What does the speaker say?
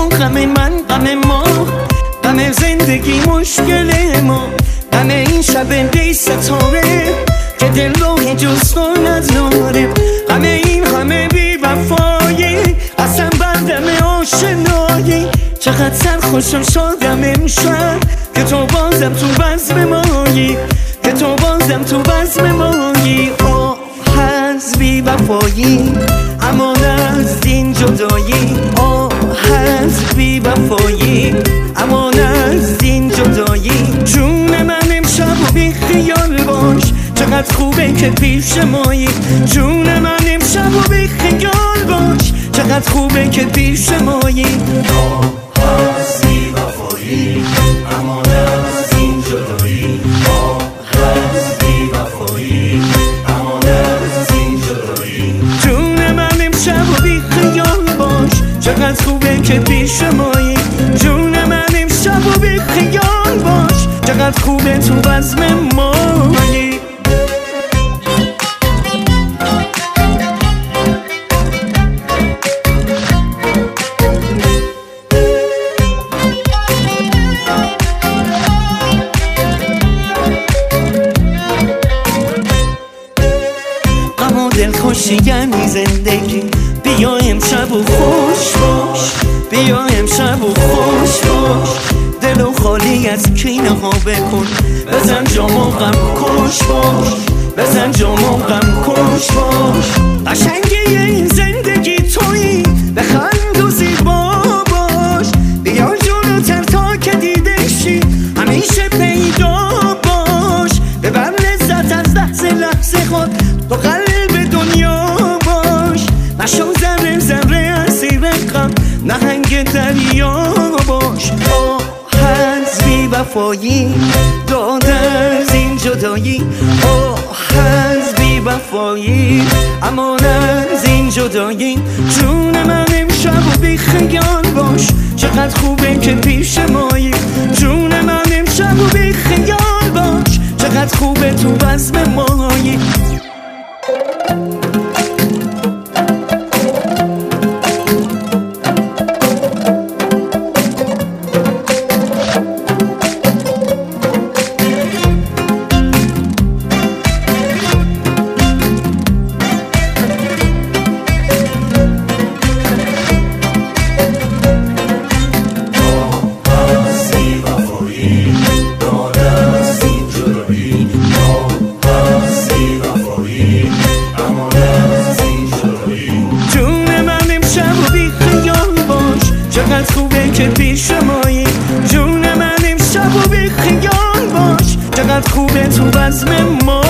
تو غم من غم ما، غم زندگی مشکل ما، غم این شب بی ستاره که دل رو جز تو نداره، غم این همه بی وفایی قسم بردم آشنایی. چقدر سرخوشم شدم امشب که تو بازم تو بزم مایی، که تو بازم تو بزم مایی. آه از بی وفایی امان از این جدایی، آه از بی وفایی امان از این جدایی. جون من امشب و بی خیال باش، چقدر خوبه که پیش مایی. جون من امشب و بی خیال باش، چقدر خوبه که پیش مایی. آه از بی وفایی امان از این جدایی، آه از بی وفایی امان از این جدایی. جون من امشب و بی خیال باش، چقدر خوبه که پیش مایی. جون من امشب و بی خیال باش، چقدر خوبه تو بزم مایی. دلخوشی یعنی زندگی، بیا امشب و خوش باش، بیا امشب و خوش باش. دلو خالی از کینه ها بکن، بزن جامو غم کش باش، بزن جامو غم کش باش. قشنگی این زندگی تویی، بخند و زیبا باش. بیا جلوتر تا که دیده شی، همیشه پیدا باش. ببر لذت از لحظه لحظه خود، تو قلب دنیا باش. نشو ذره ذره اسیر غم، نهنگ دریا باش. آه از بی وفایی داد از این جدایی، آه از بی وفایی امان از این جدایی. جون من امشب و بی خیال باش، چقدر خوبه که پیش مایی. جون من امشب و بی خیال باش، چقدر خوبه تو بزم مایی. چقدر خوبه که پیش مایی. جون من امشب و بی خیال باش، چقدر خوبه تو بزم ما.